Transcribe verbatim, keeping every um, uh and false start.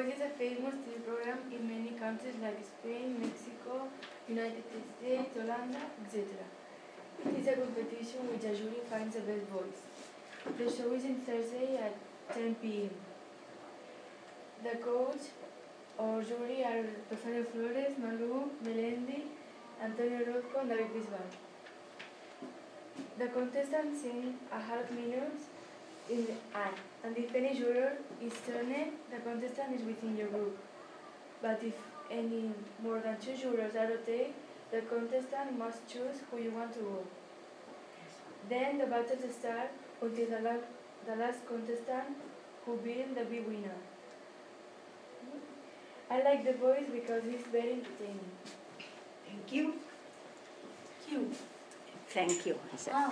Voice is a famous T V program in many countries like Spain, Mexico, United States, Holanda, et cetera. It is a competition which a jury finds the best voice. The show is on Thursday at ten p m The coach or jury are Rosario Flores, Malu, Melendi, Antonio Rocco, and David Bisbal. The contestants sing a half minute in the act, and if any juror is turned, the contestant is within your group. But if any more than two jurors are rotated, the contestant must choose who you want to go. Then the battles start until the, la the last contestant who will the big winner. I like The Voice because it's very entertaining. Thank you. You. Thank you. Ah.